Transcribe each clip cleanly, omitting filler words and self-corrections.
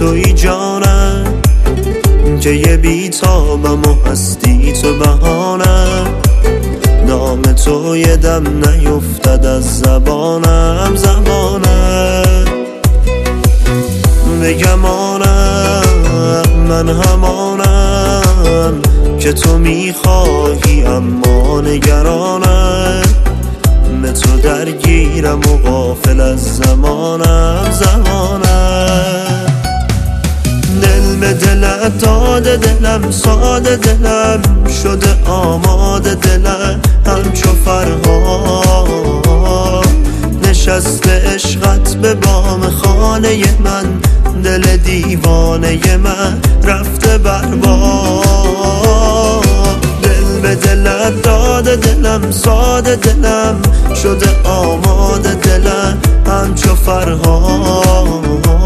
توی جانم که یه بیتابم و هستی تو بهانم. نام تو یه دم نیفتد از زبانم بگم آنم من همانم که تو میخواهی اما نگرانم. به تو درگیرم و غافل از زمانم دل به دلت داده دلم ساده دلم شده آماده دلم همچو فرها نشسته عشقت به بام خانه من. دل دیوانه من رفته بر بام. دل به دلت داده دلم ساده دلم شده آماده دلم همچو فرها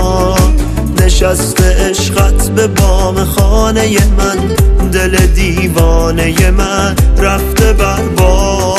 نشسته عشقت به بام خانه من. دل دیوانه من رفته بر بام.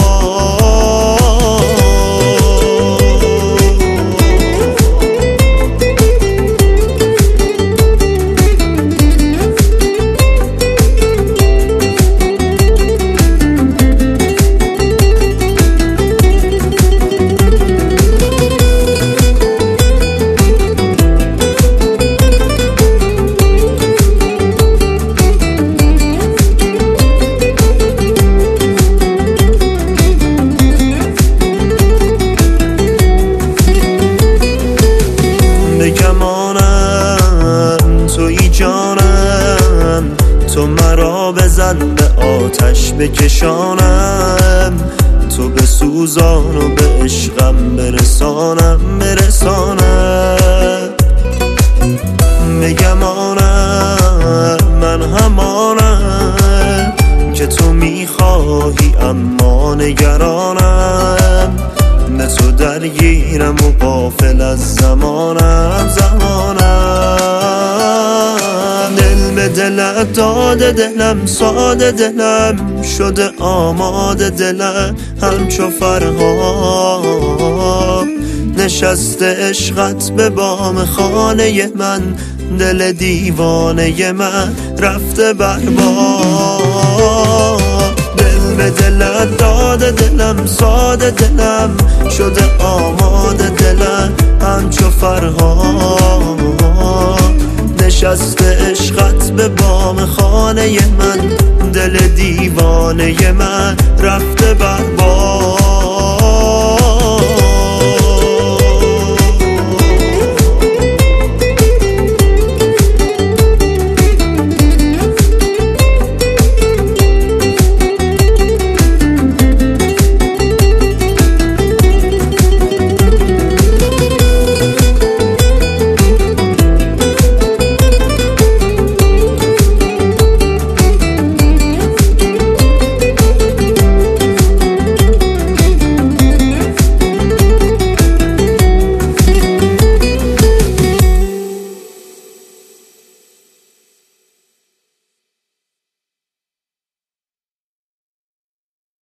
بگمانم توی جانم تو مرا بزن به آتش بکشانم. تو به سوزان و به عشقم برسانم بگمانم من همانم که تو میخواهی اما نگرانم. به تو درگیرم و غافل از زمانم دل به دلت داده دلم ساده دلم شده آماده دلم همچو فرها نشسته عشقت به بام خانه من. دل دیوانه من رفته بر بام. دل به دلت داده دلم ساده دلم شده آماده دلم همچو فرها نشسته عشقت به بام خانه من. دل دیوانه من رفته بر بام.